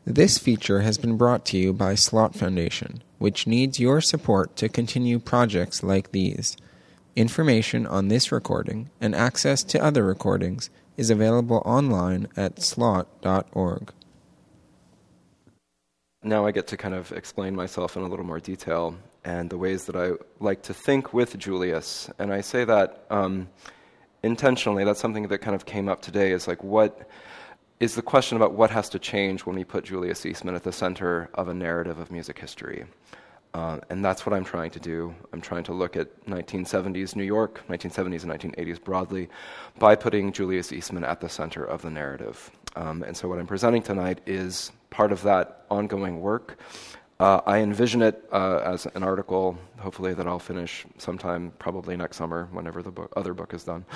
This feature has been brought to you by Slot Foundation, which needs your support to continue projects like these. Information on this recording and access to other recordings is available online at slot.org. Now I get to kind of explain myself in a little more detail and the ways that I like to think with Julius. And I say that intentionally. That's something that kind of came up today, is like, what is the question about what has to change when we put Julius Eastman at the center of a narrative of music history. And that's what I'm trying to do. I'm trying to look at 1970s New York, 1970s and 1980s broadly, by putting Julius Eastman at the center of the narrative. And so what I'm presenting tonight is part of that ongoing work. I envision it as an article, hopefully, that I'll finish sometime, probably next summer, whenever the other book is done.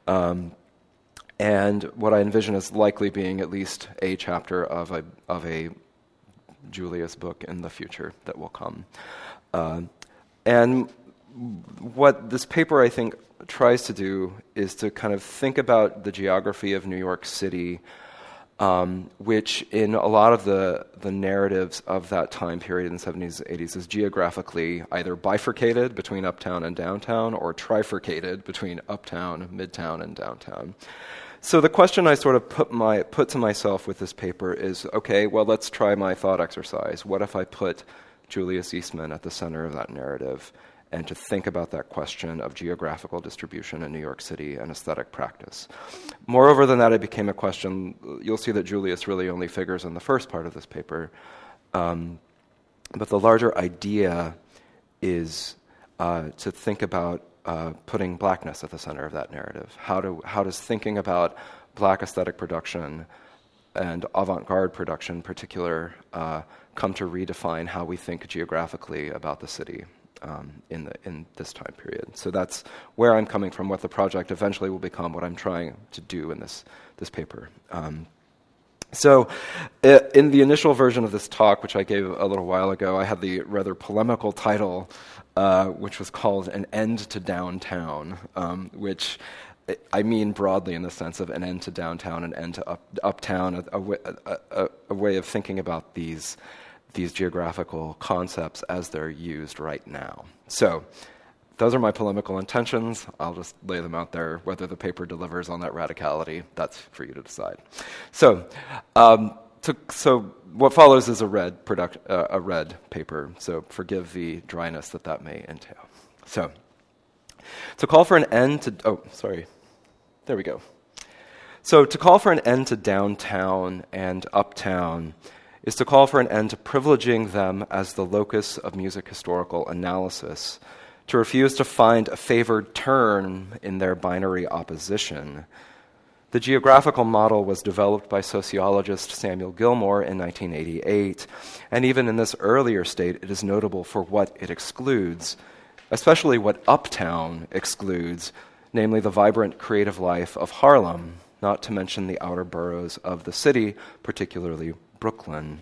And what I envision is likely being at least a chapter of a Julius book in the future that will come. And what this paper, I think, tries to do is to kind of think about the geography of New York City, which in a lot of the narratives of that time period in the 70s and 80s is geographically either bifurcated between uptown and downtown or trifurcated between uptown, midtown, and downtown. So the question I sort of put to myself with this paper is, okay, well, let's try my thought exercise. What if I put Julius Eastman at the center of that narrative, and to think about that question of geographical distribution in New York City and aesthetic practice? Moreover than that, it became a question. You'll see that Julius really only figures in the first part of this paper. But the larger idea is to think about putting blackness at the center of that narrative. How does thinking about black aesthetic production and avant-garde production in particular come to redefine how we think geographically about the city in this time period? So that's where I'm coming from, what the project eventually will become, what I'm trying to do in this paper. So in the initial version of this talk, which I gave a little while ago, I had the rather polemical title, which was called An End to Downtown, which I mean broadly in the sense of an end to downtown, an end to uptown, a way of thinking about these geographical concepts as they're used right now. So those are my polemical intentions. I'll just lay them out there. Whether the paper delivers on that radicality, that's for you to decide. So what follows is a red paper, so forgive the dryness that may entail. So to call for an end to... There we go. So to call for an end to downtown and uptown is to call for an end to privileging them as the locus of music historical analysis, to refuse to find a favored turn in their binary opposition. The geographical model was developed by sociologist Samuel Gilmore in 1988, and even in this earlier state, it is notable for what it excludes, especially what uptown excludes, namely the vibrant creative life of Harlem, not to mention the outer boroughs of the city, particularly Brooklyn.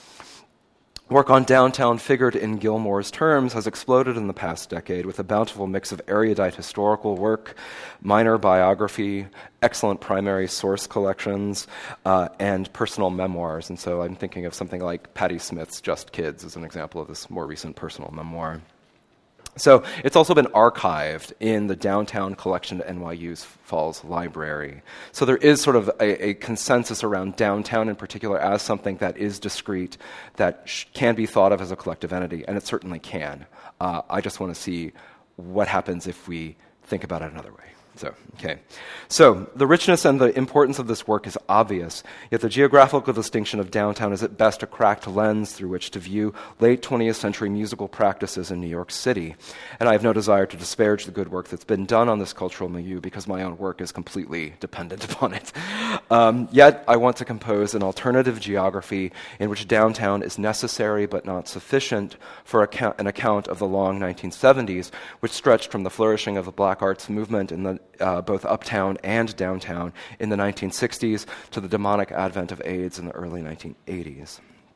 Work on downtown, figured in Gilmore's terms, has exploded in the past decade with a bountiful mix of erudite historical work, minor biography, excellent primary source collections, and personal memoirs. And so I'm thinking of something like Patti Smith's Just Kids as an example of this more recent personal memoir. So it's also been archived in the downtown collection at NYU's Falls Library. So there is sort of a consensus around downtown in particular as something that is discrete, that can be thought of as a collective entity, and it certainly can. I just want to see what happens if we think about it another way. So the richness and the importance of this work is obvious, yet the geographical distinction of downtown is at best a cracked lens through which to view late 20th century musical practices in New York City. And I have no desire to disparage the good work that's been done on this cultural milieu because my own work is completely dependent upon it. Yet I want to compose an alternative geography in which downtown is necessary but not sufficient for an account of the long 1970s, which stretched from the flourishing of the Black Arts movement in the both uptown and downtown in the 1960s to the demonic advent of AIDS in the early 1980s.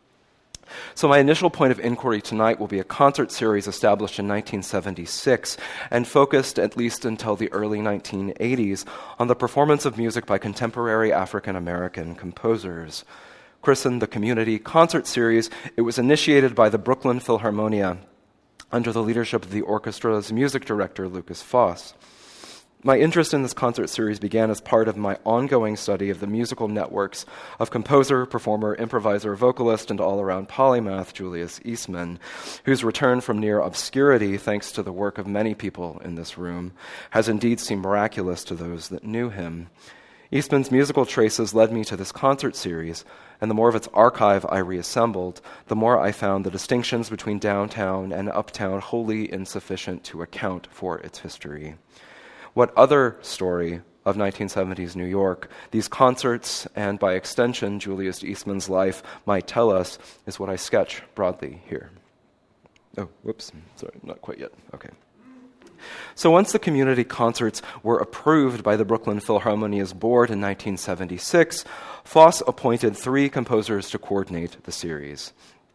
So my initial point of inquiry tonight will be a concert series established in 1976 and focused, at least until the early 1980s, on the performance of music by contemporary African-American composers. Christened the Community Concert Series, it was initiated by the Brooklyn Philharmonia under the leadership of the orchestra's music director, Lukas Foss. My interest in this concert series began as part of my ongoing study of the musical networks of composer, performer, improviser, vocalist, and all-around polymath Julius Eastman, whose return from near obscurity, thanks to the work of many people in this room, has indeed seemed miraculous to those that knew him. Eastman's musical traces led me to this concert series, and the more of its archive I reassembled, the more I found the distinctions between downtown and uptown wholly insufficient to account for its history. What other story of 1970s New York these concerts, and by extension Julius Eastman's life, might tell us is what I sketch broadly here. Oh, whoops, sorry, not quite yet. Okay. So once the community concerts were approved by the Brooklyn Philharmonia's board in 1976, Foss appointed 3 composers to coordinate the series.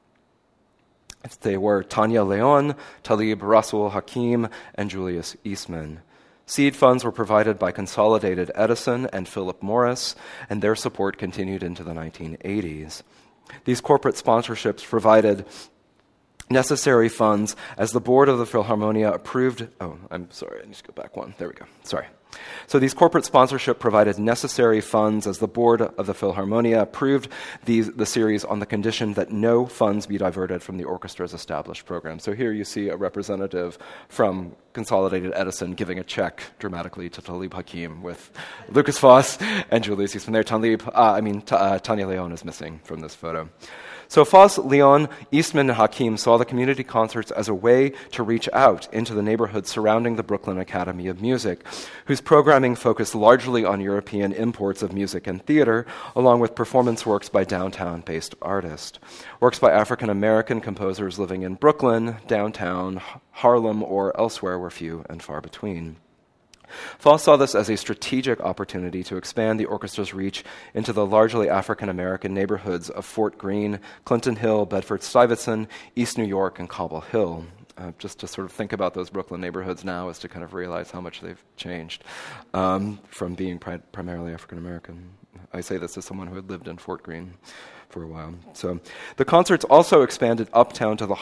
They were Tanya Leon, Talib Rasul Hakim, and Julius Eastman. Seed funds were provided by Consolidated Edison and Philip Morris, and their support continued into the 1980s. These corporate sponsorships provided necessary funds as the board of the Philharmonia approved... Oh, I'm sorry, I need to go back one. There we go. Sorry. So these corporate sponsorship provided necessary funds as the board of the Philharmonia approved the series on the condition that no funds be diverted from the orchestra's established program. So here you see a representative from Consolidated Edison giving a check dramatically to Talib Hakim with Lukas Foss and Julius Eastman there. Tanya Leon is missing from this photo. So Foss, Leon, Eastman, and Hakim saw the community concerts as a way to reach out into the neighborhood surrounding the Brooklyn Academy of Music, whose programming focused largely on European imports of music and theater, along with performance works by downtown-based artists. Works by African-American composers living in Brooklyn, downtown, Harlem, or elsewhere were few and far between. Foss saw this as a strategic opportunity to expand the orchestra's reach into the largely African-American neighborhoods of Fort Greene, Clinton Hill, Bedford-Stuyvesant, East New York, and Cobble Hill. Just to sort of think about those Brooklyn neighborhoods now is to kind of realize how much they've changed from being primarily African-American. I say this as someone who had lived in Fort Greene for a while. So the concerts also expanded uptown to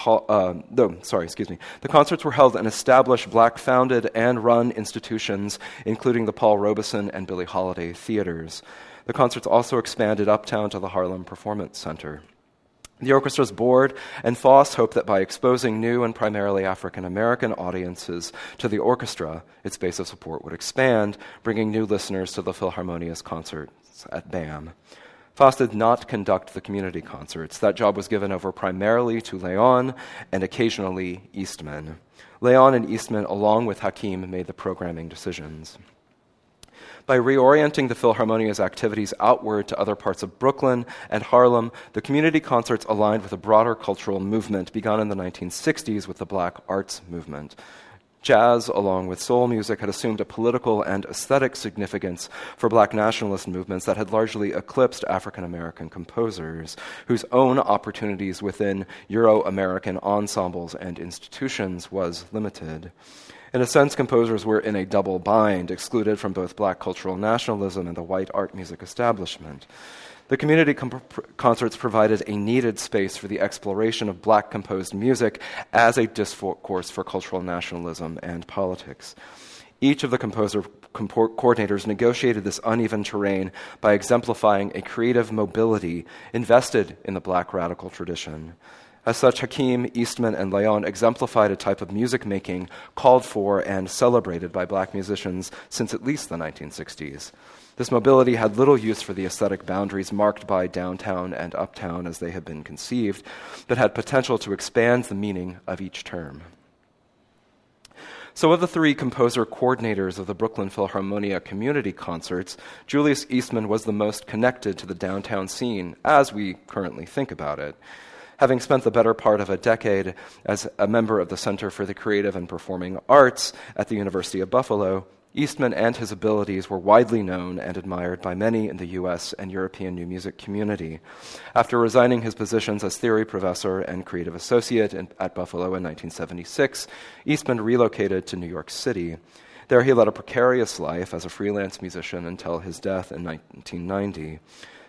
the The concerts were held in established Black-founded and run institutions, including the Paul Robeson and Billie Holiday theaters. The concerts also expanded uptown to the Harlem Performance Center. The orchestra's board and Foss hoped that by exposing new and primarily African-American audiences to the orchestra, its base of support would expand, bringing new listeners to the Philharmonia's concerts at BAM. Foss did not conduct the community concerts. That job was given over primarily to Leon and occasionally Eastman. Leon and Eastman, along with Hakim, made the programming decisions. By reorienting the Philharmonia's activities outward to other parts of Brooklyn and Harlem, the community concerts aligned with a broader cultural movement begun in the 1960s with the Black Arts Movement. Jazz, along with soul music, had assumed a political and aesthetic significance for Black nationalist movements that had largely eclipsed African-American composers, whose own opportunities within Euro-American ensembles and institutions was limited. In a sense, composers were in a double bind, excluded from both Black cultural nationalism and the white art music establishment. The community concerts provided a needed space for the exploration of Black-composed music as a discourse for cultural nationalism and politics. Each of the composer coordinators negotiated this uneven terrain by exemplifying a creative mobility invested in the Black radical tradition. As such, Hakim, Eastman, and Leon exemplified a type of music making called for and celebrated by Black musicians since at least the 1960s. This mobility had little use for the aesthetic boundaries marked by downtown and uptown as they had been conceived, but had potential to expand the meaning of each term. So of the 3 composer coordinators of the Brooklyn Philharmonia community concerts, Julius Eastman was the most connected to the downtown scene as we currently think about it. Having spent the better part of a decade as a member of the Center for the Creative and Performing Arts at the University of Buffalo, Eastman and his abilities were widely known and admired by many in the U.S. and European new music community. After resigning his positions as theory professor and creative associate at Buffalo in 1976, Eastman relocated to New York City. There he led a precarious life as a freelance musician until his death in 1990.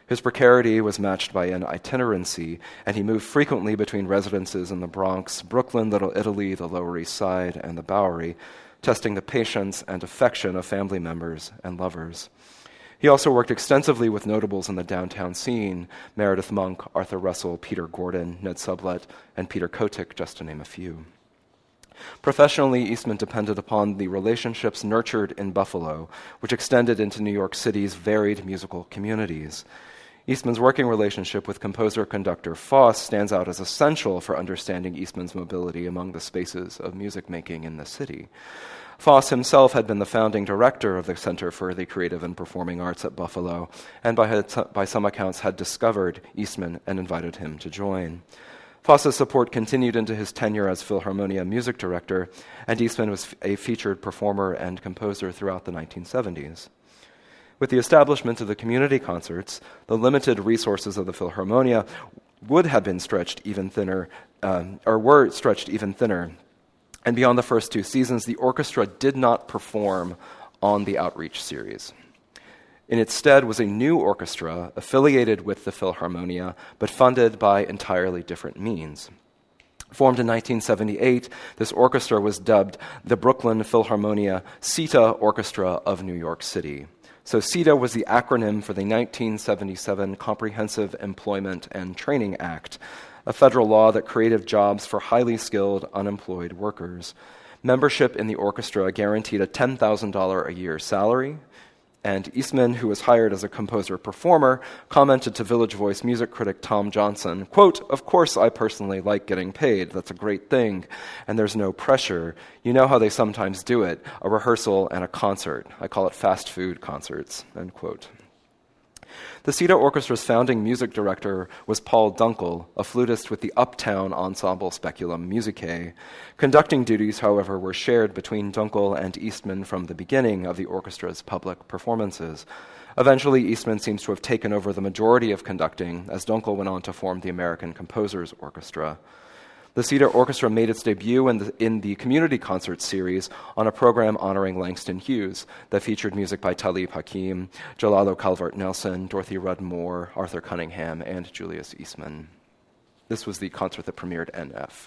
His precarity was matched by an itinerancy, and he moved frequently between residences in the Bronx, Brooklyn, Little Italy, the Lower East Side, and the Bowery, testing the patience and affection of family members and lovers. He also worked extensively with notables in the downtown scene, Meredith Monk, Arthur Russell, Peter Gordon, Ned Sublett, and Peter Kotick, just to name a few. Professionally, Eastman depended upon the relationships nurtured in Buffalo, which extended into New York City's varied musical communities. Eastman's working relationship with composer-conductor Foss stands out as essential for understanding Eastman's mobility among the spaces of music-making in the city. Foss himself had been the founding director of the Center for the Creative and Performing Arts at Buffalo, and by some accounts had discovered Eastman and invited him to join. Foss's support continued into his tenure as Philharmonia music director, and Eastman was a featured performer and composer throughout the 1970s. With the establishment of the community concerts, the limited resources of the Philharmonia would have been stretched even thinner, were stretched even thinner. And beyond the first 2 seasons, the orchestra did not perform on the Outreach series. In its stead was a new orchestra affiliated with the Philharmonia, but funded by entirely different means. Formed in 1978, this orchestra was dubbed the Brooklyn Philharmonia CETA Orchestra of New York City. So CETA was the acronym for the 1977 Comprehensive Employment and Training Act, a federal law that created jobs for highly skilled, unemployed workers. Membership in the orchestra guaranteed a $10,000 a year salary, and Eastman, who was hired as a composer-performer, commented to Village Voice music critic Tom Johnson, quote, "Of course I personally like getting paid. That's a great thing. And there's no pressure. You know how they sometimes do it, a rehearsal and a concert. I call it fast food concerts," end quote. The CETA Orchestra's founding music director was Paul Dunkel, a flutist with the Uptown Ensemble Speculum Musicae. Conducting duties, however, were shared between Dunkel and Eastman from the beginning of the orchestra's public performances. Eventually, Eastman seems to have taken over the majority of conducting, as Dunkel went on to form the American Composers Orchestra. The CETA Orchestra made its debut in the Community Concert series on a program honoring Langston Hughes that featured music by Talib Hakim, Jalalo Calvert Nelson, Dorothy Rudd Moore, Arthur Cunningham, and Julius Eastman. This was the concert that premiered NF.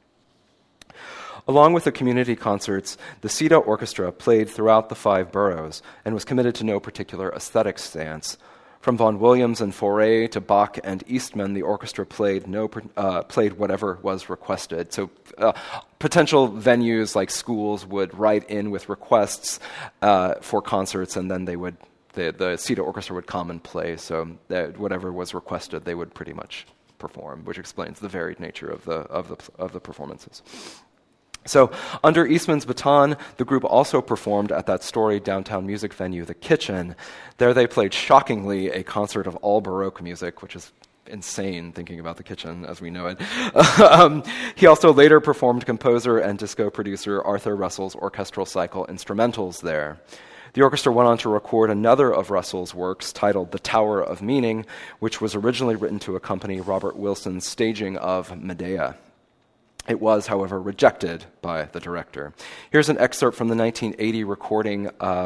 Along with the community concerts, the CETA Orchestra played throughout the 5 boroughs and was committed to no particular aesthetic stance. From Vaughan Williams and Fauré to Bach and Eastman, the orchestra played whatever was requested. So potential venues like schools would write in with requests for concerts, and then the CETA Orchestra would come and play. So whatever was requested, they would pretty much perform, which explains the varied nature of the performances. So, under Eastman's baton, the group also performed at that storied downtown music venue, The Kitchen. There they played, shockingly, a concert of all Baroque music, which is insane thinking about The Kitchen as we know it. He also later performed composer and disco producer Arthur Russell's orchestral cycle instrumentals there. The orchestra went on to record another of Russell's works titled The Tower of Meaning, which was originally written to accompany Robert Wilson's staging of Medea. It was, however, rejected by the director. Here's an excerpt from the 1980 recording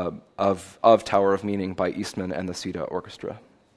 of Tower of Meaning by Eastman and the CETA Orchestra.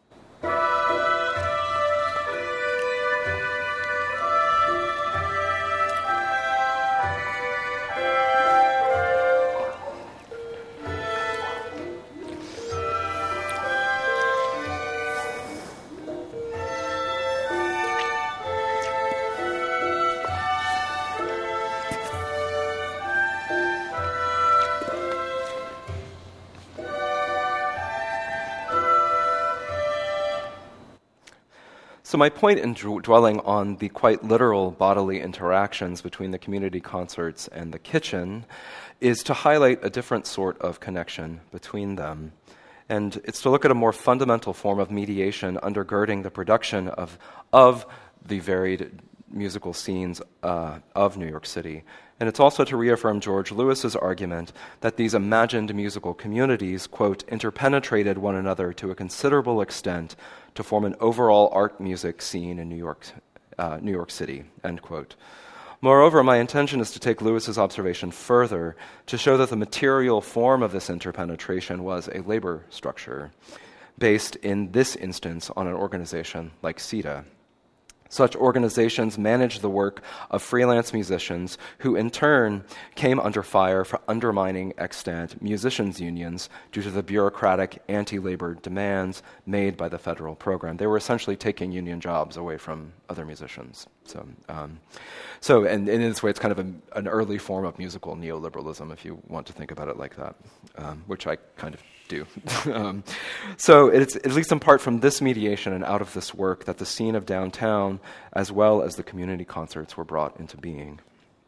So my point in dwelling on the quite literal bodily interactions between the community concerts and the kitchen is to highlight a different sort of connection between them. And it's to look at a more fundamental form of mediation undergirding the production of the varied musical scenes of New York City. And it's also to reaffirm George Lewis's argument that these imagined musical communities, quote, interpenetrated one another to a considerable extent to form an overall art music scene in New York City, end quote. Moreover, my intention is to take Lewis's observation further to show that the material form of this interpenetration was a labor structure. based in this instance on an organization like SIDA. Such organizations manage the work of freelance musicians who in turn came under fire for undermining extant musicians' unions due to the bureaucratic anti-labor demands made by the federal program. They were essentially taking union jobs away from other musicians. And in this way, it's kind of an early form of musical neoliberalism, if you want to think about it like that, which I kind of do. So it's at least in part from this mediation and out of this work that the scene of downtown, as well as the community concerts, were brought into being.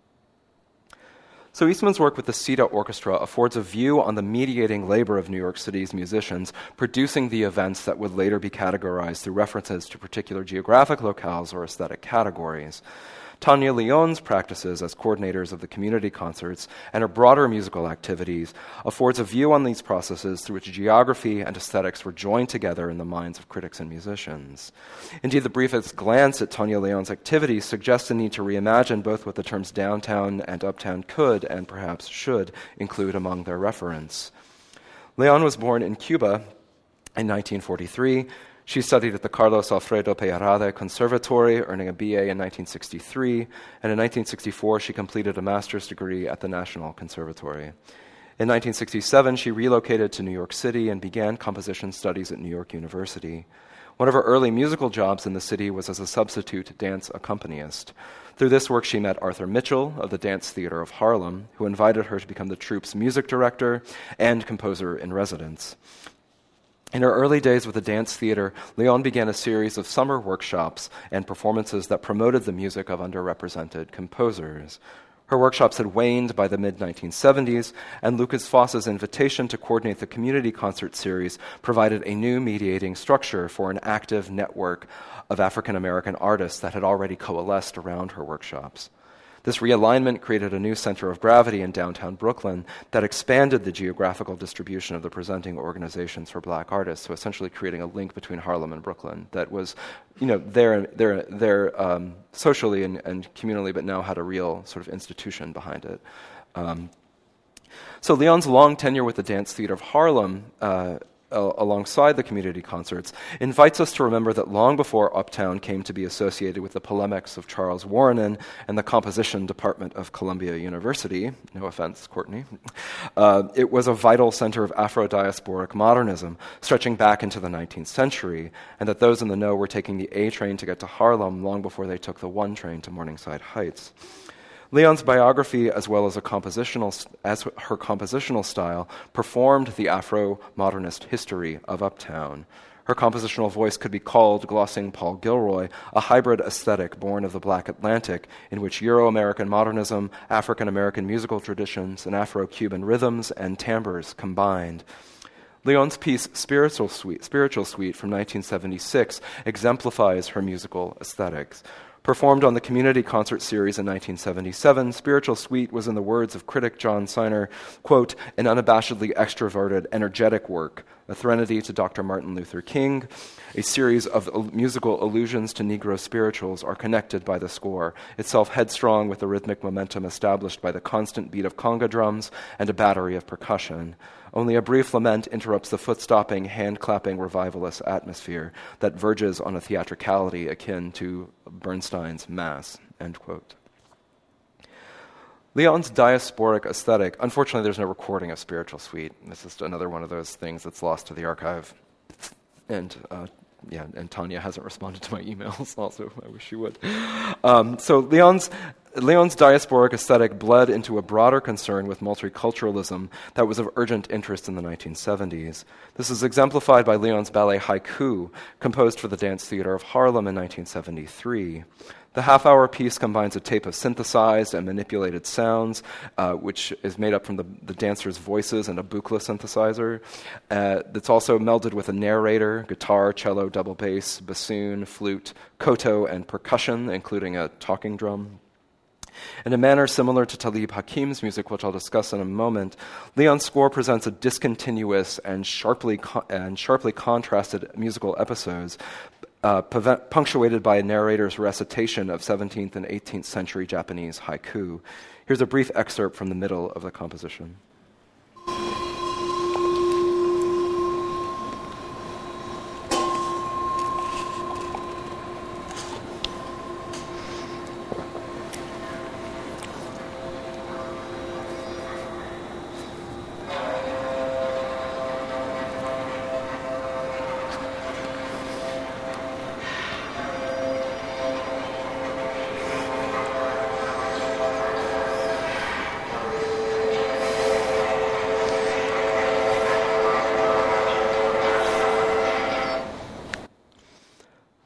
So Eastman's work with the SIDA Orchestra affords a view on the mediating labor of New York City's musicians, producing the events that would later be categorized through references to particular geographic locales or aesthetic categories. Tanya Leon's practices as coordinators of the community concerts and her broader musical activities affords a view on these processes through which geography and aesthetics were joined together in the minds of critics and musicians. Indeed, the briefest glance at Tanya Leon's activities suggests a need to reimagine both what the terms downtown and uptown could and perhaps should include among their referents. Leon was born in Cuba in 1943. She studied at the Carlos Alfredo Peyrade Conservatory, earning a BA in 1963, and in 1964 she completed a master's degree at the National Conservatory. In 1967, she relocated to New York City and began composition studies at New York University. One of her early musical jobs in the city was as a substitute dance accompanist. Through this work, she met Arthur Mitchell of the Dance Theater of Harlem, who invited her to become the troupe's music director and composer in residence. In her early days with the dance theater, Leon began a series of summer workshops and performances that promoted the music of underrepresented composers. Her workshops had waned by the mid-1970s, and Lucas Foss's invitation to coordinate the community concert series provided a new mediating structure for an active network of African-American artists that had already coalesced around her workshops. This realignment created a new center of gravity in downtown Brooklyn that expanded the geographical distribution of the presenting organizations for black artists, so essentially creating a link between Harlem and Brooklyn that was, there socially and communally, but now had a real sort of institution behind it. So Leon's long tenure with the Dance Theater of Harlem alongside the community concerts invites us to remember that long before Uptown came to be associated with the polemics of Charles Warrenin and the composition department of Columbia University, no offense, Courtney, it was a vital center of Afro-diasporic modernism stretching back into the 19th century, and that those in the know were taking the A train to get to Harlem long before they took the 1 train to Morningside Heights. Leon's biography, as well as her compositional style, performed the Afro-modernist history of Uptown. Her compositional voice could be called, glossing Paul Gilroy, a hybrid aesthetic born of the Black Atlantic, in which Euro-American modernism, African-American musical traditions, and Afro-Cuban rhythms and timbres combined. Leon's piece Spiritual Suite from 1976 exemplifies her musical aesthetics. Performed on the Community Concert Series in 1977, Spiritual Suite was, in the words of critic John Siner, quote, an unabashedly extroverted, energetic work, a threnody to Dr. Martin Luther King. A series of musical allusions to Negro spirituals are connected by the score, itself headstrong with the rhythmic momentum established by the constant beat of conga drums and a battery of percussion. Only a brief lament interrupts the foot-stopping, hand-clapping revivalist atmosphere that verges on a theatricality akin to Bernstein's Mass, end quote. Leon's diasporic aesthetic, unfortunately there's no recording of Spiritual Suite. This is another one of those things that's lost to the archive. And Tanya hasn't responded to my emails also. I wish she would. So Leon's diasporic aesthetic bled into a broader concern with multiculturalism that was of urgent interest in the 1970s. This is exemplified by Leon's ballet Haiku, composed for the Dance Theater of Harlem in 1973. The half-hour piece combines a tape of synthesized and manipulated sounds, which is made up from the dancers' voices and a Buchla synthesizer. That's also melded with a narrator, guitar, cello, double bass, bassoon, flute, koto, and percussion, including a talking drum. In a manner similar to Talib Hakim's music, which I'll discuss in a moment, Leon's score presents a discontinuous and sharply contrasted musical episodes, punctuated by a narrator's recitation of 17th and 18th century Japanese haiku. Here's a brief excerpt from the middle of the composition.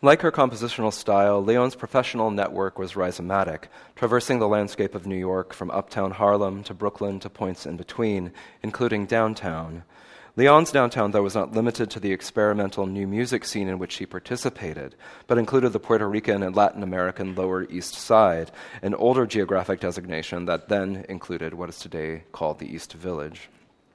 Like her compositional style, Leon's professional network was rhizomatic, traversing the landscape of New York from uptown Harlem to Brooklyn to points in between, including downtown. Leon's downtown, though, was not limited to the experimental new music scene in which she participated, but included the Puerto Rican and Latin American Lower East Side, an older geographic designation that then included what is today called the East Village.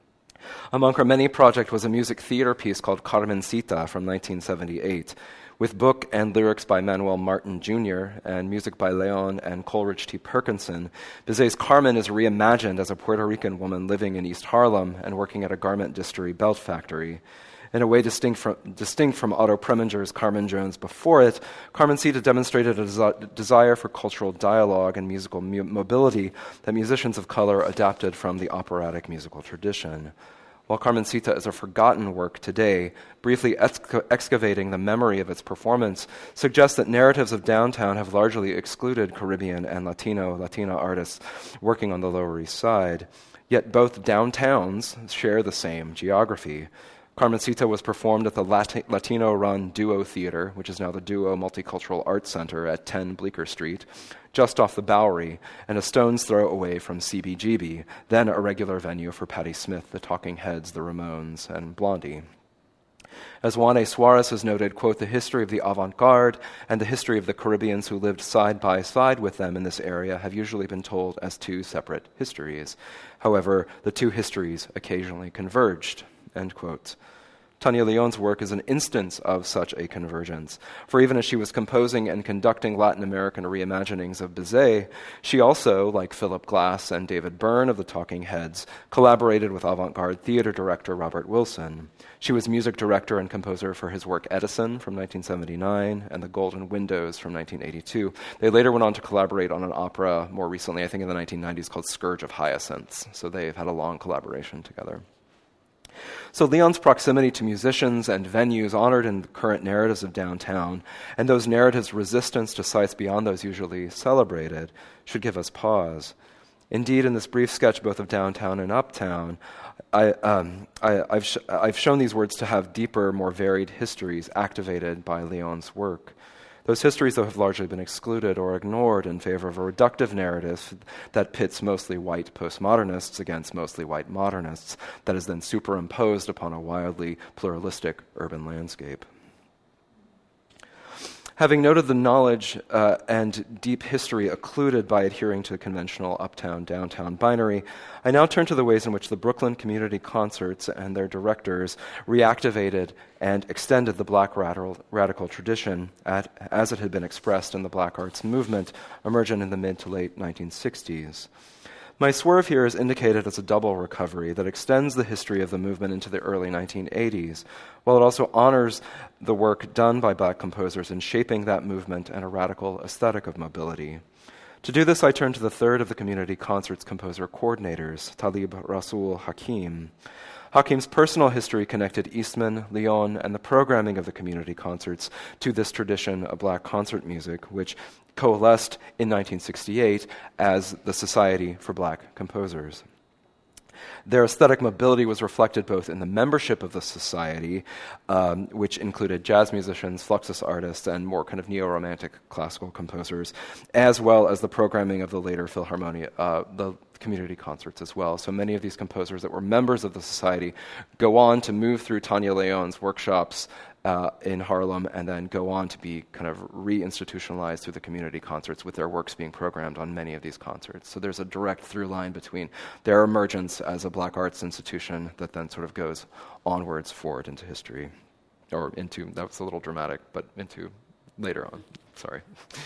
Among her many projects was a music theater piece called Carmencita from 1978, with book and lyrics by Manuel Martin Jr. and music by Leon and Coleridge T. Perkinson. Bizet's Carmen is reimagined as a Puerto Rican woman living in East Harlem and working at a garment distillery belt factory. In a way distinct from Otto Preminger's Carmen Jones before it, Carmencita demonstrated a desire for cultural dialogue and musical mobility that musicians of color adapted from the operatic musical tradition. While Carmencita is a forgotten work today, briefly excavating the memory of its performance suggests that narratives of downtown have largely excluded Caribbean and Latina artists working on the Lower East Side. Yet both downtowns share the same geography. Carmencita was performed at the Latino-run Duo Theater, which is now the Duo Multicultural Arts Center at 10 Bleecker Street, just off the Bowery, and a stone's throw away from CBGB, then a regular venue for Patti Smith, the Talking Heads, the Ramones, and Blondie. As Juan A. Suarez has noted, quote, the history of the avant-garde and the history of the Caribbeans who lived side by side with them in this area have usually been told as two separate histories. However, the two histories occasionally converged, end quote. Tania Leon's work is an instance of such a convergence, for even as she was composing and conducting Latin American reimaginings of Bizet, she also, like Philip Glass and David Byrne of the Talking Heads, collaborated with avant-garde theater director Robert Wilson. She was music director and composer for his work Edison from 1979 and The Golden Windows from 1982. They later went on to collaborate on an opera more recently, I think in the 1990s, called Scourge of Hyacinths. So they've had a long collaboration together. So Leon's proximity to musicians and venues honored in the current narratives of downtown, and those narratives' resistance to sites beyond those usually celebrated, should give us pause. Indeed, in this brief sketch both of downtown and uptown, I've shown these words to have deeper, more varied histories activated by Leon's work. Those histories, though, have largely been excluded or ignored in favor of a reductive narrative that pits mostly white postmodernists against mostly white modernists that is then superimposed upon a wildly pluralistic urban landscape. Having noted the knowledge and deep history occluded by adhering to the conventional uptown-downtown binary, I now turn to the ways in which the Brooklyn Community Concerts and their directors reactivated and extended the Black radical tradition as it had been expressed in the Black arts movement emerging in the mid to late 1960s. My swerve here is indicated as a double recovery that extends the history of the movement into the early 1980s, while it also honors the work done by Black composers in shaping that movement and a radical aesthetic of mobility. To do this, I turn to the third of the Community Concerts composer coordinators, Talib Rasul Hakim. Hakim's personal history connected Eastman, Leon, and the programming of the community concerts to this tradition of Black concert music, which coalesced in 1968 as the Society for Black Composers. Their aesthetic mobility was reflected both in the membership of the society, which included jazz musicians, fluxus artists, and more kind of neo-romantic classical composers, as well as the programming of the later Philharmonia, the community concerts as well. So many of these composers that were members of the society go on to move through Tania Leon's workshops in Harlem and then go on to be kind of re-institutionalized through the community concerts with their works being programmed on many of these concerts. So there's a direct through line between their emergence as a Black arts institution that then sort of goes onwards forward into history, or into, that was a little dramatic, but into later on, sorry.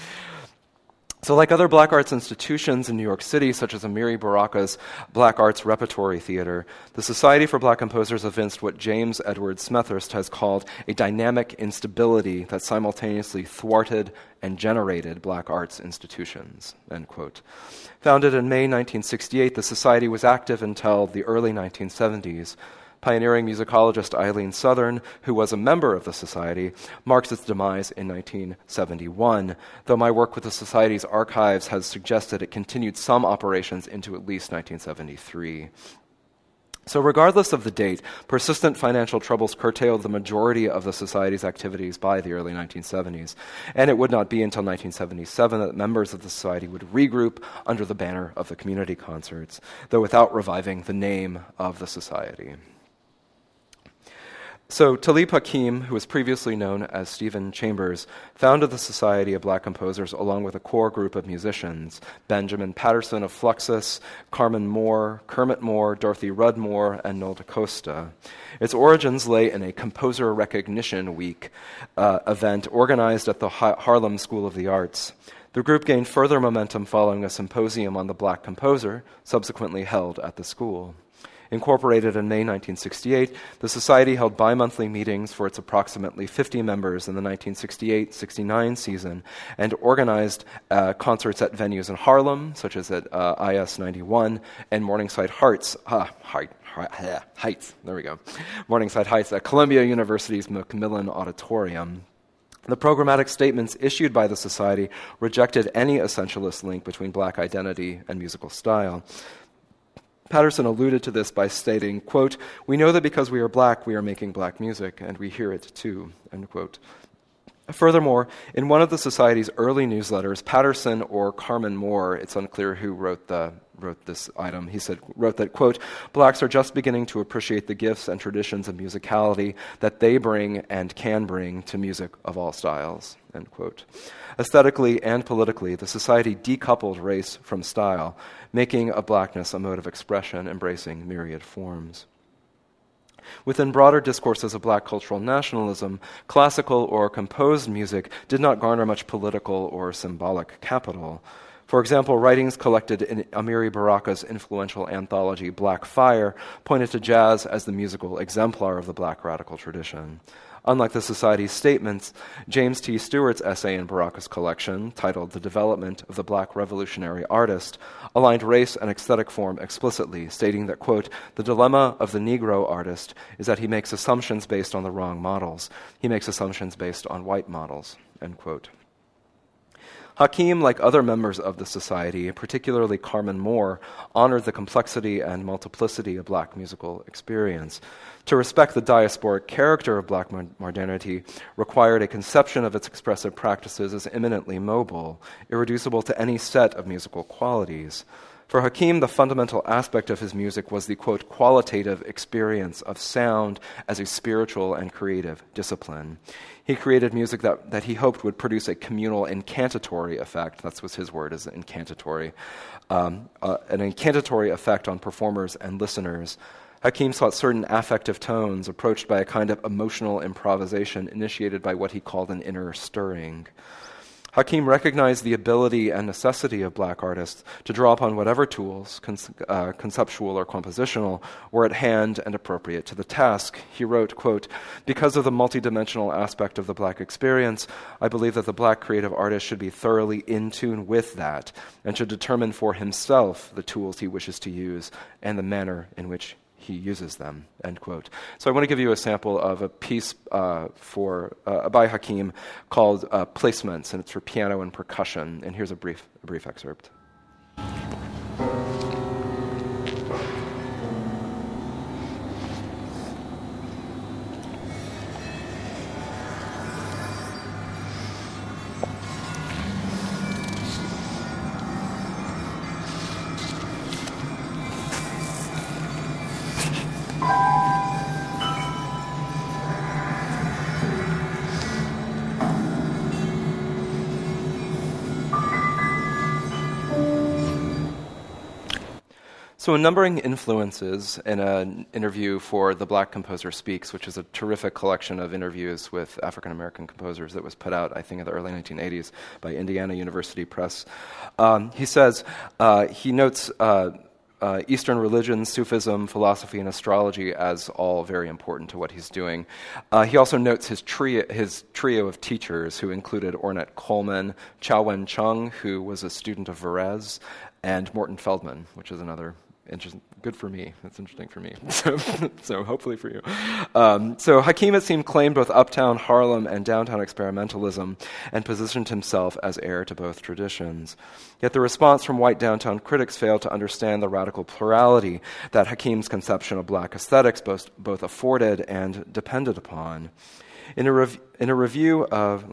So like other Black arts institutions in New York City, such as Amiri Baraka's Black Arts Repertory Theater, the Society for Black Composers evinced what James Edward Smethurst has called a dynamic instability that simultaneously thwarted and generated Black arts institutions, end quote. Founded in May 1968, the Society was active until the early 1970s. Pioneering musicologist Eileen Southern, who was a member of the Society, marks its demise in 1971, though my work with the Society's archives has suggested it continued some operations into at least 1973. So regardless of the date, persistent financial troubles curtailed the majority of the Society's activities by the early 1970s, and it would not be until 1977 that members of the Society would regroup under the banner of the community concerts, though without reviving the name of the Society. So Talib Hakim, who was previously known as Stephen Chambers, founded the Society of Black Composers along with a core group of musicians, Benjamin Patterson of Fluxus, Carmen Moore, Kermit Moore, Dorothy Rudd Moore, and Noel DaCosta. Its origins lay in a Composer Recognition Week event organized at the Harlem School of the Arts. The group gained further momentum following a symposium on the black composer, subsequently held at the school. Incorporated in May 1968, the Society held bi-monthly meetings for its approximately 50 members in the 1968-69 season and organized concerts at venues in Harlem, such as at IS 91 and Morningside Heights. There we go. Morningside Heights at Columbia University's Macmillan Auditorium. The programmatic statements issued by the Society rejected any essentialist link between black identity and musical style. Patterson alluded to this by stating, quote, "We know that because we are black, we are making black music, and we hear it too," end quote. Furthermore, in one of the Society's early newsletters, Patterson or Carmen Moore, it's unclear who wrote this item, wrote that, quote, "Blacks are just beginning to appreciate the gifts and traditions of musicality that they bring and can bring to music of all styles," end quote. Aesthetically and politically, the Society decoupled race from style, making of blackness a mode of expression embracing myriad forms. Within broader discourses of black cultural nationalism, classical or composed music did not garner much political or symbolic capital. For example, writings collected in Amiri Baraka's influential anthology Black Fire pointed to jazz as the musical exemplar of the black radical tradition. Unlike the Society's statements, James T. Stewart's essay in Baraka's collection, titled The Development of the Black Revolutionary Artist, aligned race and aesthetic form explicitly, stating that, quote, "The dilemma of the Negro artist is that he makes assumptions based on the wrong models. He makes assumptions based on white models," end quote. Hakim, like other members of the Society, particularly Carmen Moore, honored the complexity and multiplicity of black musical experience. To respect the diasporic character of black modernity required a conception of its expressive practices as eminently mobile, irreducible to any set of musical qualities. For Hakim, the fundamental aspect of his music was the, quote, "qualitative experience of sound as a spiritual and creative discipline." He created music that he hoped would produce a communal incantatory effect. That was his word, is incantatory. An incantatory effect on performers and listeners. Hakim sought certain affective tones approached by a kind of emotional improvisation initiated by what he called an inner stirring. Hakim recognized the ability and necessity of black artists to draw upon whatever tools, conceptual or compositional, were at hand and appropriate to the task. He wrote, quote, "Because of the multidimensional aspect of the black experience, I believe that the black creative artist should be thoroughly in tune with that and should determine for himself the tools he wishes to use and the manner in which he uses them," end quote. So I want to give you a sample of a piece by Hakim called Placements, and it's for piano and percussion. And here's a brief excerpt. So in Numbering Influences, in an interview for The Black Composer Speaks, which is a terrific collection of interviews with African-American composers that was put out, I think, in the early 1980s by Indiana University Press, he notes Eastern religion, Sufism, philosophy, and astrology as all very important to what he's doing. He also notes his trio of teachers, who included Ornette Coleman, Chow Wen Chung, who was a student of Varese, and Morton Feldman, which is another Good for me. That's interesting for me. So hopefully for you. So Hakim, it seemed, claimed both uptown Harlem and downtown experimentalism and positioned himself as heir to both traditions. Yet the response from white downtown critics failed to understand the radical plurality that Hakim's conception of black aesthetics both afforded and depended upon. In a review of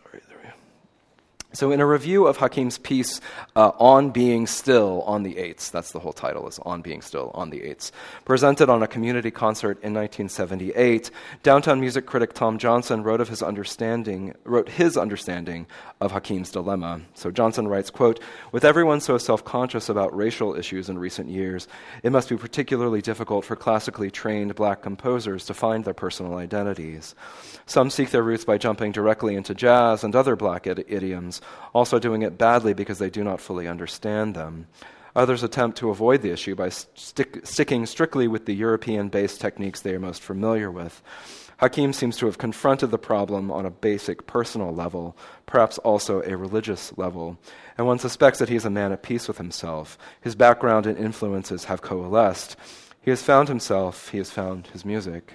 Hakim's piece, On Being Still on the Eights, that's the whole title, is On Being Still on the Eights, presented on a community concert in 1978, downtown music critic Tom Johnson wrote his understanding of Hakim's dilemma. So Johnson writes, quote, "With everyone so self-conscious about racial issues in recent years, it must be particularly difficult for classically trained black composers to find their personal identities. Some seek their roots by jumping directly into jazz and other black idioms, also doing it badly because they do not fully understand them. Others attempt to avoid the issue by sticking strictly with the European-based techniques they are most familiar with. Hakim seems to have confronted the problem on a basic personal level, perhaps also a religious level, and one suspects that he is a man at peace with himself. His background and influences have coalesced. He has found himself, he has found his music."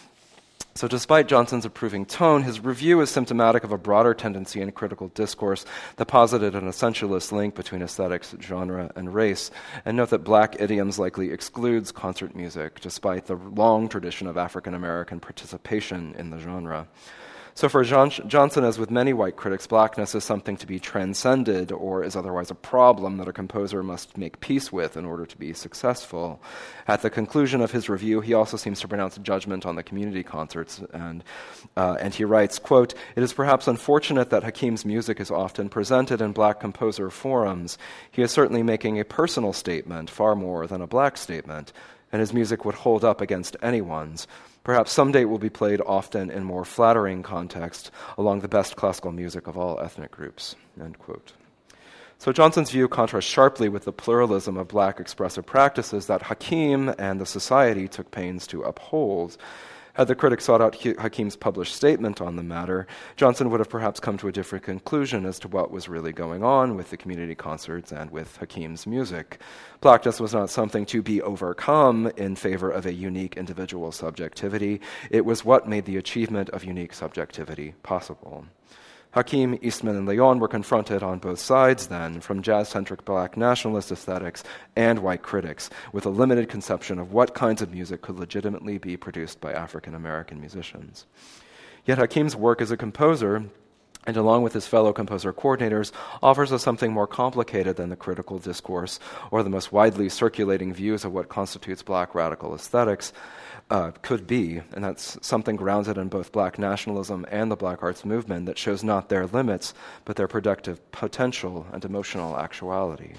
So despite Johnson's approving tone, his review is symptomatic of a broader tendency in critical discourse that posited an essentialist link between aesthetics, genre, and race. And note that black idioms likely excludes concert music, despite the long tradition of African-American participation in the genre. So for Johnson, as with many white critics, blackness is something to be transcended or is otherwise a problem that a composer must make peace with in order to be successful. At the conclusion of his review, he also seems to pronounce judgment on the community concerts, and he writes, quote, "It is perhaps unfortunate that Hakim's music is often presented in black composer forums. He is certainly making a personal statement far more than a black statement, and his music would hold up against anyone's. Perhaps someday it will be played often in more flattering context along the best classical music of all ethnic groups," end quote. So Johnson's view contrasts sharply with the pluralism of black expressive practices that Hakim and the society took pains to uphold. Had the critic sought out Hakim's published statement on the matter, Johnson would have perhaps come to a different conclusion as to what was really going on with the community concerts and with Hakim's music. Blackness was not something to be overcome in favor of a unique individual subjectivity. It was what made the achievement of unique subjectivity possible. Hakim, Eastman, and Leon were confronted on both sides then, from jazz-centric black nationalist aesthetics and white critics, with a limited conception of what kinds of music could legitimately be produced by African-American musicians. Yet Hakim's work as a composer, and along with his fellow composer coordinators, offers us something more complicated than the critical discourse or the most widely circulating views of what constitutes black radical aesthetics could be, and that's something grounded in both black nationalism and the black arts movement that shows not their limits, but their productive potential and emotional actuality.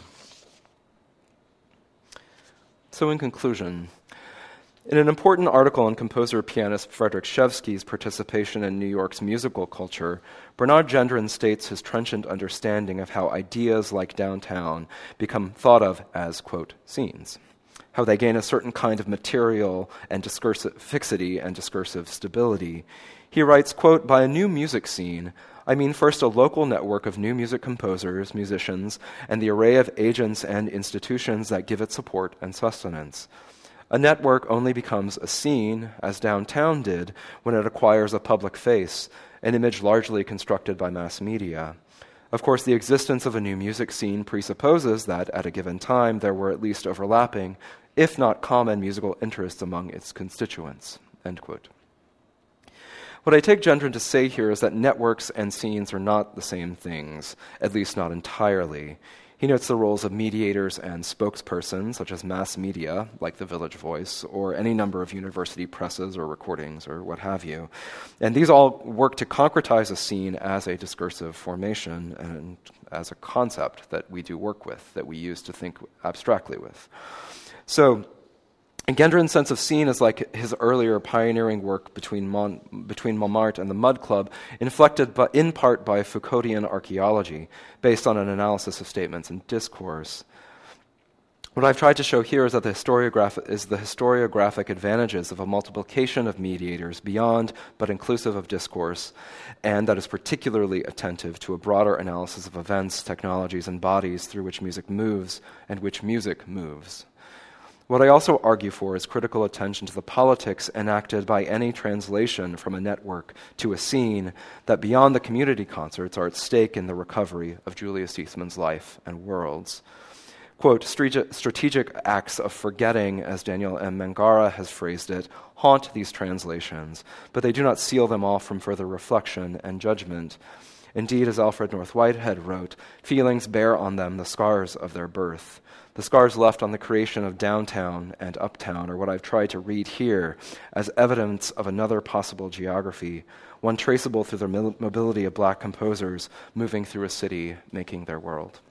So in conclusion, in an important article on composer-pianist Frederick Chevsky's participation in New York's musical culture, Bernard Gendron states his trenchant understanding of how ideas like downtown become thought of as, quote, scenes, how they gain a certain kind of material and discursive fixity and discursive stability. He writes, quote, "By a new music scene, I mean first a local network of new music composers, musicians, and the array of agents and institutions that give it support and sustenance. A network only becomes a scene, as downtown did, when it acquires a public face, an image largely constructed by mass media. Of course, the existence of a new music scene presupposes that, at a given time, there were at least overlapping, if not common, musical interests among its constituents," end quote. What I take Gendron to say here is that networks and scenes are not the same things, at least not entirely. He notes the roles of mediators and spokespersons, such as mass media, like the Village Voice, or any number of university presses or recordings or what have you. And these all work to concretize a scene as a discursive formation and as a concept that we do work with, that we use to think abstractly with. So Gendron's sense of scene is like his earlier pioneering work between Montmartre and the Mud Club, inflected in part by Foucauldian archaeology, based on an analysis of statements and discourse. What I've tried to show here is that the historiographic advantages of a multiplication of mediators beyond but inclusive of discourse, and that is particularly attentive to a broader analysis of events, technologies, and bodies through which music moves and which music moves. What I also argue for is critical attention to the politics enacted by any translation from a network to a scene that beyond the community concerts are at stake in the recovery of Julius Eastman's life and worlds. Quote, strategic acts of forgetting, as Daniel M. Mangara has phrased it, haunt these translations, but they do not seal them off from further reflection and judgment. Indeed, as Alfred North Whitehead wrote, feelings bear on them the scars of their birth. The scars left on the creation of downtown and uptown are what I've tried to read here as evidence of another possible geography, one traceable through the mobility of black composers moving through a city, making their world.